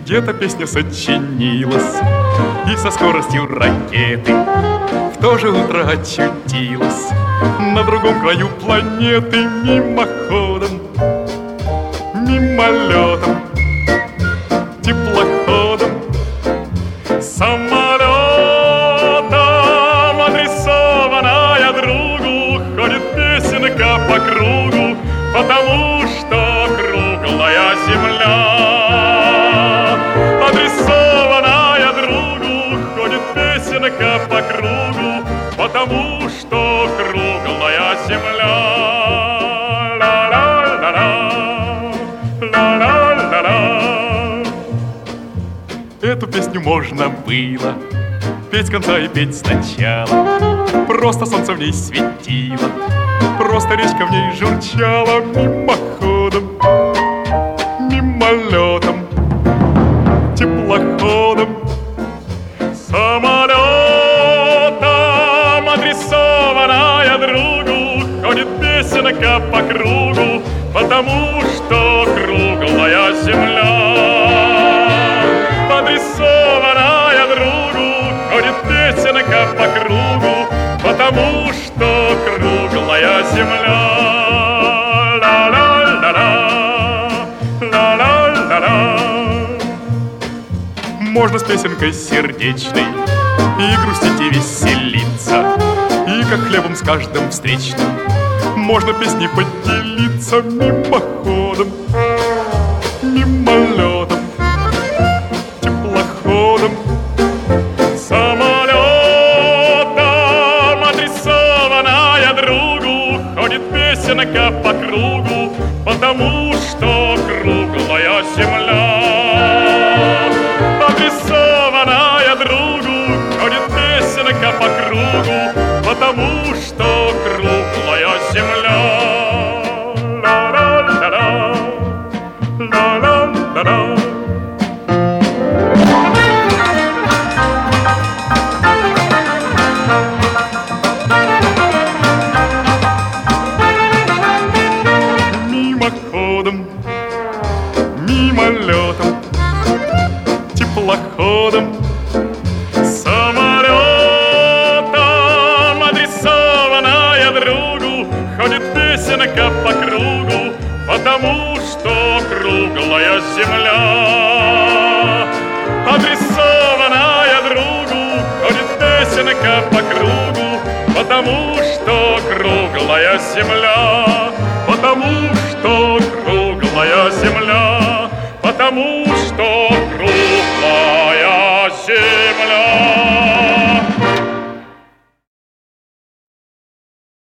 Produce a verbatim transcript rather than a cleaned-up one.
Где-то песня сочинилась и со скоростью ракеты в то же утро очутилась на другом краю планеты. Мимоходом, мимолетом, теплоходом, самолетом, адресованная другу, ходит песенка по кругу, потому что круглая земля. Адресованная другу, ходит песенка по кругу, потому что круглая земля. Эту песню можно было петь с конца и петь сначала. Просто солнце в ней светило, просто речка в ней журчала. Мимоходом, мимолетом, теплоходом, самолетом, адресованная другу, ходит песенка по кругу, потому что круглая земля. Адресованная другу, ходит песенка по кругу, потому что круглая земля. Ла-ла-ла-ла, ла-ла-ла-ла. Можно с песенкой сердечной и грустить, и веселиться, и как хлебом с каждым встречным можно песней поделиться. Мимоходом, мимолетом, теплоходом, самолетом, адресованная другу, ходит песенка по кругу, потому что круглая земля. Адресованная другу, ходит песенка по кругу, потому что круглая земля. Ла-ла-ла-ла, ла-ла-ла-ла. Мимоходом, мимолетом, теплоходом, самолетом, адресованная другу, ходит песенка по кругу, потому что круглая земля. Адресованная другу, ходит песенка по кругу, потому что круглая земля. Потому что круглая земля, потому